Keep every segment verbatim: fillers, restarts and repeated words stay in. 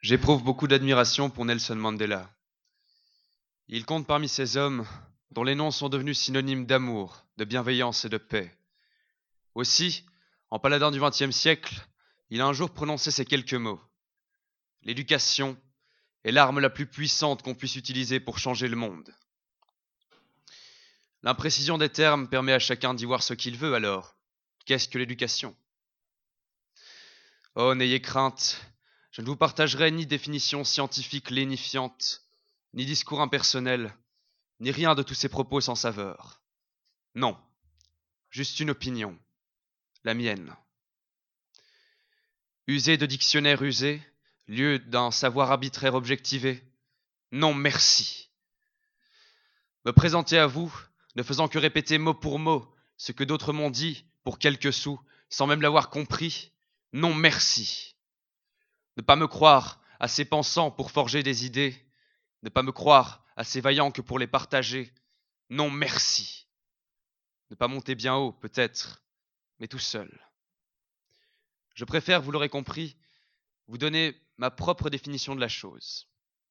J'éprouve beaucoup d'admiration pour Nelson Mandela. Il compte parmi ces hommes dont les noms sont devenus synonymes d'amour, de bienveillance et de paix. Aussi, en paladin du vingtième siècle, il a un jour prononcé ces quelques mots. L'éducation est l'arme la plus puissante qu'on puisse utiliser pour changer le monde. L'imprécision des termes permet à chacun d'y voir ce qu'il veut alors. Qu'est-ce que l'éducation ? Oh, n'ayez crainte, je ne vous partagerai ni définition scientifique lénifiante, ni discours impersonnel, ni rien de tous ces propos sans saveur. Non, juste une opinion, la mienne. User de dictionnaire usé, lieu d'un savoir arbitraire objectivé, non merci. Me présenter à vous, ne faisant que répéter mot pour mot ce que d'autres m'ont dit pour quelques sous, sans même l'avoir compris, non merci. Ne pas me croire assez pensant pour forger des idées, ne pas me croire assez vaillant que pour les partager, non merci. Ne pas monter bien haut, peut-être, mais tout seul. Je préfère, vous l'aurez compris, vous donner ma propre définition de la chose.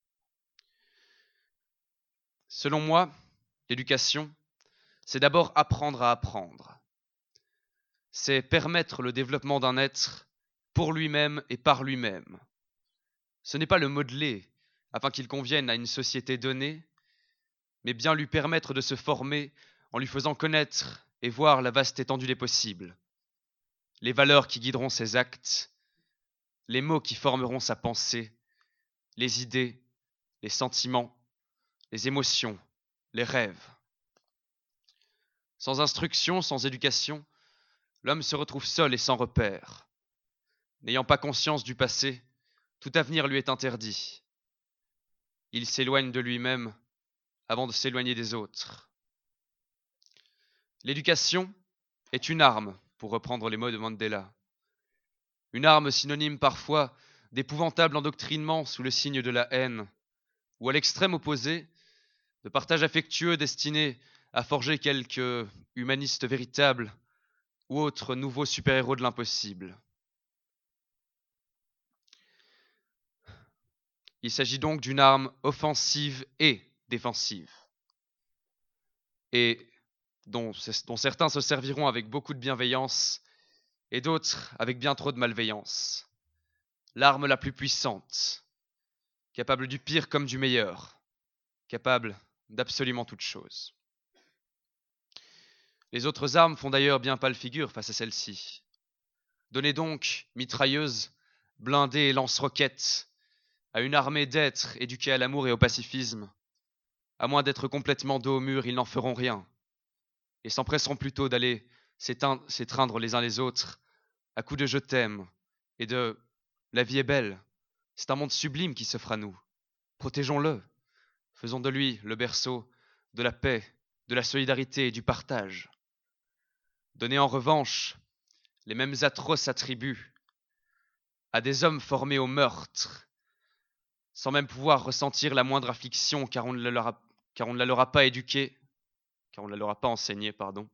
Selon moi, l'éducation, c'est d'abord apprendre à apprendre. C'est permettre le développement d'un être pour lui-même et par lui-même. Ce n'est pas le modeler afin qu'il convienne à une société donnée, mais bien lui permettre de se former en lui faisant connaître et voir la vaste étendue des possibles, les valeurs qui guideront ses actes, les mots qui formeront sa pensée, les idées, les sentiments, les émotions, les rêves. Sans instruction, sans éducation, l'homme se retrouve seul et sans repère. N'ayant pas conscience du passé, tout avenir lui est interdit. Il s'éloigne de lui-même avant de s'éloigner des autres. L'éducation est une arme, pour reprendre les mots de Mandela. Une arme synonyme parfois d'épouvantable endoctrinement sous le signe de la haine, ou à l'extrême opposé, de partage affectueux destiné à forger quelques humanistes véritables ou autres nouveaux super-héros de l'impossible. Il s'agit donc d'une arme offensive et défensive, et dont, dont certains se serviront avec beaucoup de bienveillance et d'autres avec bien trop de malveillance. L'arme la plus puissante, capable du pire comme du meilleur, capable d'absolument toute chose. Les autres armes font d'ailleurs bien pâle figure face à celle-ci. Donnez donc mitrailleuses, blindées et lance-roquettes à une armée d'êtres éduqués à l'amour et au pacifisme. À moins d'être complètement dos au mur, ils n'en feront rien et s'empresseront plutôt d'aller s'étreindre les uns les autres à coups de « je t'aime » et de « la vie est belle, c'est un monde sublime qui s'offre à nous, protégeons-le, faisons de lui le berceau de la paix, de la solidarité et du partage. » Donnez en revanche les mêmes atroces attributs à des hommes formés au meurtre, sans même pouvoir ressentir la moindre affliction car on ne leur a, car on ne la leur a pas éduquée, car on ne la leur a pas enseignée, pardon.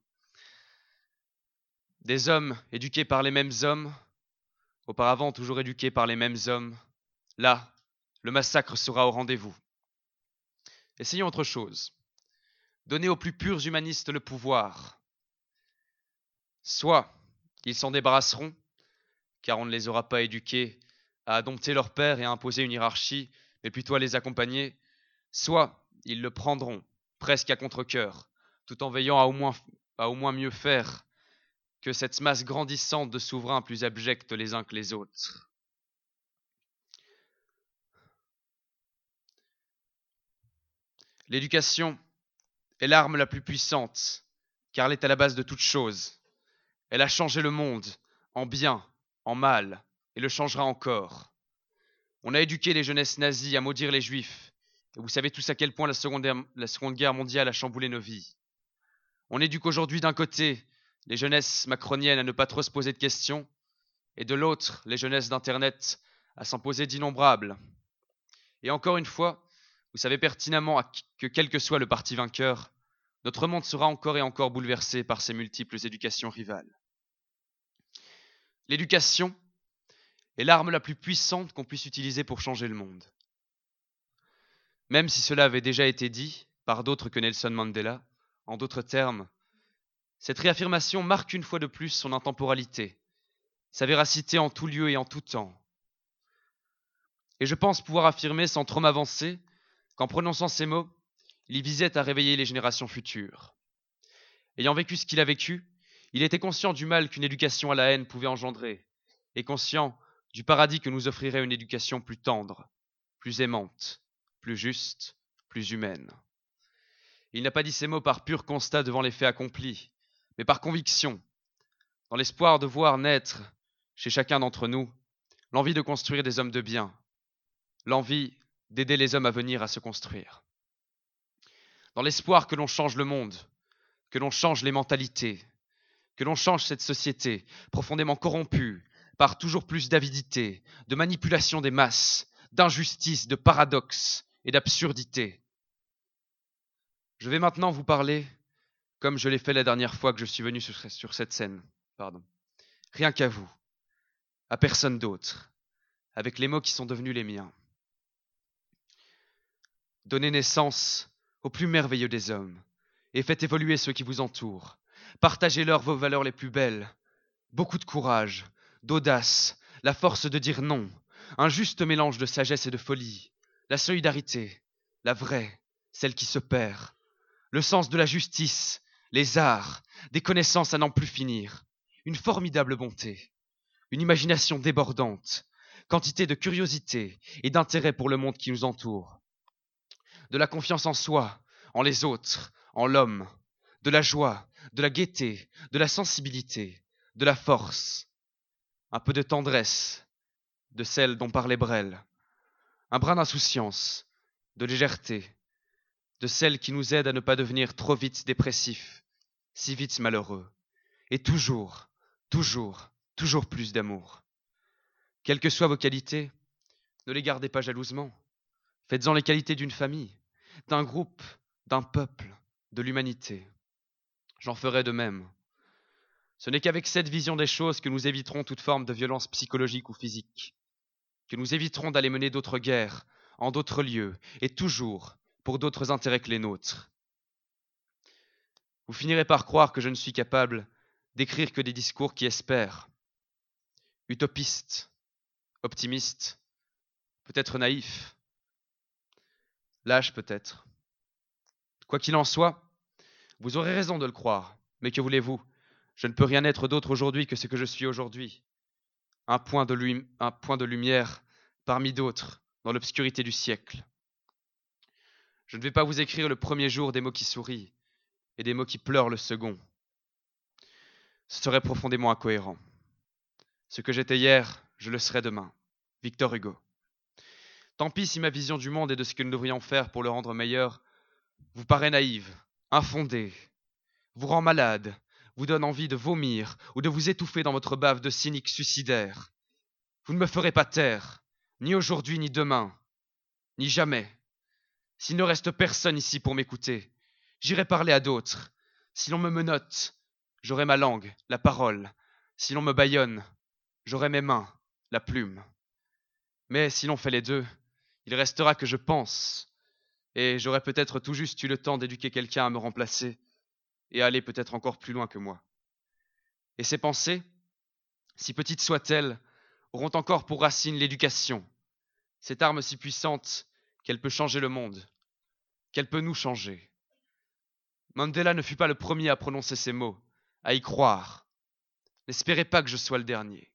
Des hommes éduqués par les mêmes hommes, auparavant toujours éduqués par les mêmes hommes, là, le massacre sera au rendez-vous. Essayons autre chose. Donnez aux plus purs humanistes le pouvoir. Soit ils s'en débarrasseront, car on ne les aura pas éduqués à dompter leur père et à imposer une hiérarchie, mais plutôt à les accompagner, soit ils le prendront, presque à contre-cœur, tout en veillant à au moins, à au moins mieux faire que cette masse grandissante de souverains plus abjects les uns que les autres. L'éducation est l'arme la plus puissante, car elle est à la base de toute chose. Elle a changé le monde, en bien, en mal, et le changera encore. On a éduqué les jeunesses nazies à maudire les juifs, et vous savez tous à quel point la seconde, la seconde guerre mondiale a chamboulé nos vies. On éduque aujourd'hui d'un côté les jeunesses macroniennes à ne pas trop se poser de questions, et de l'autre les jeunesses d'Internet à s'en poser d'innombrables. Et encore une fois, vous savez pertinemment que quel que soit le parti vainqueur, notre monde sera encore et encore bouleversé par ces multiples éducations rivales. L'éducation est l'arme la plus puissante qu'on puisse utiliser pour changer le monde. Même si cela avait déjà été dit par d'autres que Nelson Mandela, en d'autres termes, cette réaffirmation marque une fois de plus son intemporalité, sa véracité en tout lieu et en tout temps. Et je pense pouvoir affirmer sans trop m'avancer qu'en prononçant ces mots, il y visait à réveiller les générations futures. Ayant vécu ce qu'il a vécu, il était conscient du mal qu'une éducation à la haine pouvait engendrer, et conscient du paradis que nous offrirait une éducation plus tendre, plus aimante, plus juste, plus humaine. Il n'a pas dit ces mots par pur constat devant les faits accomplis, mais par conviction, dans l'espoir de voir naître, chez chacun d'entre nous, l'envie de construire des hommes de bien, l'envie d'aider les hommes à venir à se construire. Dans l'espoir que l'on change le monde, que l'on change les mentalités, que l'on change cette société profondément corrompue par toujours plus d'avidité, de manipulation des masses, d'injustice, de paradoxes et d'absurdité. Je vais maintenant vous parler comme je l'ai fait la dernière fois que je suis venu sur, sur cette scène. Pardon. Rien qu'à vous, à personne d'autre, avec les mots qui sont devenus les miens. Donnez naissance au plus merveilleux des hommes et faites évoluer ceux qui vous entourent. Partagez-leur vos valeurs les plus belles. Beaucoup de courage, d'audace, la force de dire non, un juste mélange de sagesse et de folie, la solidarité, la vraie, celle qui se perd, le sens de la justice, les arts, des connaissances à n'en plus finir, une formidable bonté, une imagination débordante, quantité de curiosité et d'intérêt pour le monde qui nous entoure, de la confiance en soi, en les autres, en l'homme, de la joie, de la gaieté, de la sensibilité, de la force, un peu de tendresse, de celle dont parlait Brel, un brin d'insouciance, de légèreté, de celle qui nous aide à ne pas devenir trop vite dépressifs, si vite malheureux, et toujours, toujours, toujours plus d'amour. Quelles que soient vos qualités, ne les gardez pas jalousement. Faites-en les qualités d'une famille, d'un groupe, d'un peuple, de l'humanité. J'en ferai de même. Ce n'est qu'avec cette vision des choses que nous éviterons toute forme de violence psychologique ou physique, que nous éviterons d'aller mener d'autres guerres, en d'autres lieux, et toujours pour d'autres intérêts que les nôtres. Vous finirez par croire que je ne suis capable d'écrire que des discours qui espèrent. Utopistes, optimistes, peut-être naïfs, lâches peut-être. Quoi qu'il en soit, vous aurez raison de le croire, mais que voulez-vous? Je ne peux rien être d'autre aujourd'hui que ce que je suis aujourd'hui. Un point de, lumi- un point de lumière parmi d'autres dans l'obscurité du siècle. Je ne vais pas vous écrire le premier jour des mots qui sourient et des mots qui pleurent le second. Ce serait profondément incohérent. Ce que j'étais hier, je le serai demain. Victor Hugo. Tant pis si ma vision du monde et de ce que nous devrions faire pour le rendre meilleur vous paraît naïve, infondée, vous rend malade, vous donne envie de vomir ou de vous étouffer dans votre bave de cynique suicidaire. Vous ne me ferez pas taire, ni aujourd'hui, ni demain, ni jamais. S'il ne reste personne ici pour m'écouter, j'irai parler à d'autres. Si l'on me menotte, j'aurai ma langue, la parole. Si l'on me bâillonne, j'aurai mes mains, la plume. Mais si l'on fait les deux, il restera que je pense, et j'aurai peut-être tout juste eu le temps d'éduquer quelqu'un à me remplacer, et à aller peut-être encore plus loin que moi. Et ces pensées, si petites soient-elles, auront encore pour racine l'éducation, cette arme si puissante qu'elle peut changer le monde, qu'elle peut nous changer. Mandela ne fut pas le premier à prononcer ces mots, à y croire. N'espérez pas que je sois le dernier.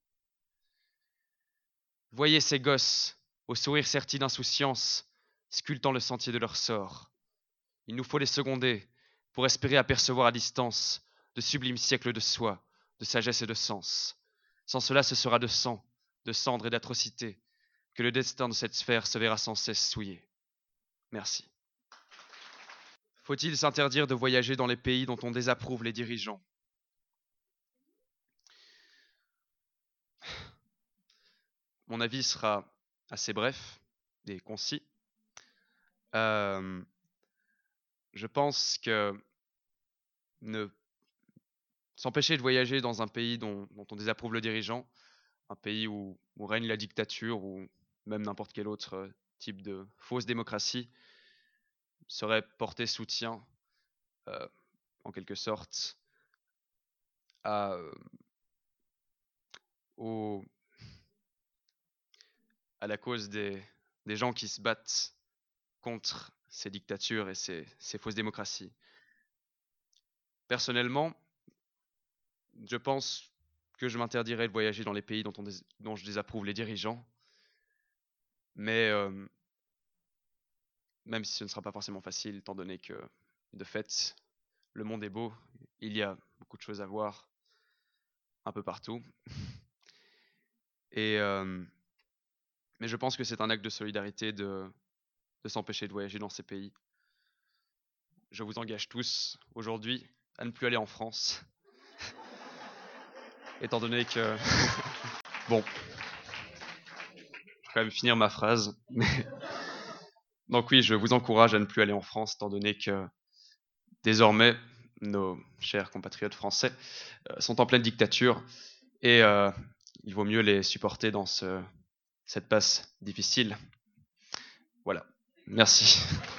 Voyez ces gosses, au sourire serti d'insouciance, sculptant le sentier de leur sort. Il nous faut les seconder pour espérer apercevoir à distance de sublimes siècles de soi, de sagesse et de sens. Sans cela, ce sera de sang, de cendre et d'atrocité que le destin de cette sphère se verra sans cesse souillé. Merci. Faut-il s'interdire de voyager dans les pays dont on désapprouve les dirigeants? Mon avis sera assez bref et concis. Euh, je pense que ne s'empêcher de voyager dans un pays dont, dont on désapprouve le dirigeant, un pays où, où règne la dictature ou même n'importe quel autre euh, type de fausse démocratie serait porter soutien, euh, en quelque sorte, à, euh, au- à la cause des, des gens qui se battent contre ces dictatures et ces, ces fausses démocraties. Personnellement, je pense que je m'interdirais de voyager dans les pays dont, on dés- dont je désapprouve les dirigeants, mais euh, même si ce ne sera pas forcément facile, étant donné que, de fait, le monde est beau, il y a beaucoup de choses à voir un peu partout. Et, euh, mais je pense que c'est un acte de solidarité de, de s'empêcher de voyager dans ces pays. Je vous engage tous aujourd'hui à ne plus aller en France, étant donné que... Bon, je vais quand même finir ma phrase. Donc oui, je vous encourage à ne plus aller en France, étant donné que désormais, nos chers compatriotes français euh, sont en pleine dictature et euh, il vaut mieux les supporter dans ce, cette passe difficile. Voilà. Merci.